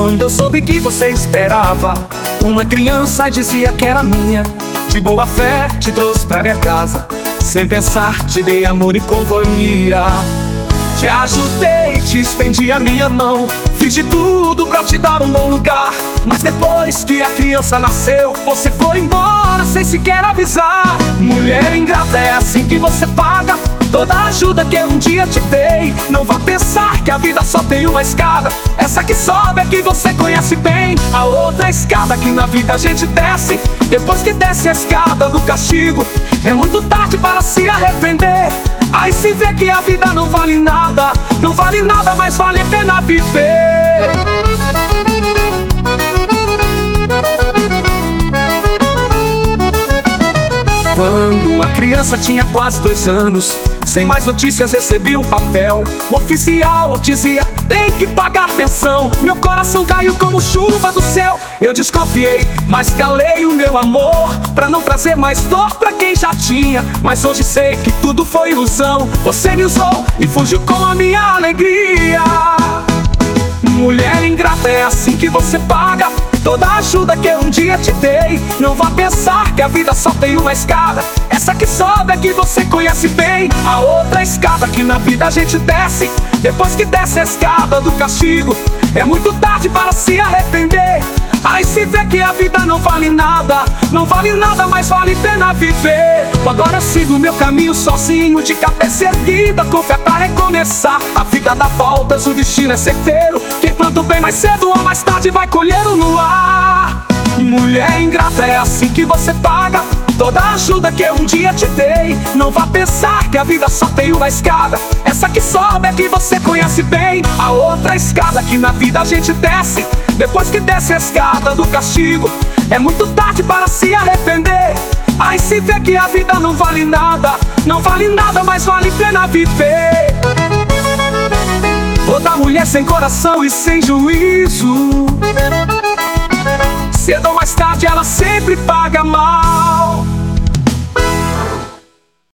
Quando eu soube que você esperava uma criança e dizia que era minha, de boa fé te trouxe pra minha casa. Sem pensar te dei amor e companhia. Te ajudei, te estendi a minha mão, fiz de tudo pra te dar um bom lugar. Mas depois que a criança nasceu, você foi embora sem sequer avisar. Mulher ingrata, é assim que você paga toda a ajuda que eu um dia te dei. Não vá pensar que a vida só tem uma escada. Essa que sobe é que você conhece bem. A outra escada que na vida a gente desce. Depois que desce a escada do castigo, é muito tarde para se arrepender. Aí se vê que a vida não vale nada. Não vale nada, mas vale a pena viver. Quando a criança tinha quase 2 anos, sem mais notícias recebi um papel oficial, dizia: tem que pagar pensão. Meu coração caiu como chuva do céu. Eu desconfiei, mas calei o meu amor, pra não trazer mais dor pra quem já tinha. Mas hoje sei que tudo foi ilusão. Você me usou e fugiu com a minha alegria. Mulher ingrata, é assim que você paga toda a ajuda que eu um dia te dei. Não vá pensar que a vida só tem uma escada. Essa que sobe é que você conhece bem. A outra escada que na vida a gente desce. Depois que desce a escada do castigo, é muito tarde para se arrepender. Aí se vê que a vida não vale nada. Não vale nada, mas vale a pena viver. Agora eu sigo meu caminho sozinho, de cabeça erguida, com fé pra recomeçar. A vida dá voltas, o destino é certeiro. Quem planta o bem mais cedo ou mais tarde vai colher o luar. Mulher ingrata, é assim que você paga toda a ajuda que eu um dia te dei. Não vá pensar que a vida só tem uma escada. Essa que sobe é que você conhece bem. A outra escada que na vida a gente desce. Depois que desce a escada do castigo, é muito tarde para se arrepender. Aí se vê que a vida não vale nada. Não vale nada, mas vale a pena viver. Toda mulher sem coração e sem juízo, cedo ou mais tarde ela sempre paga mais.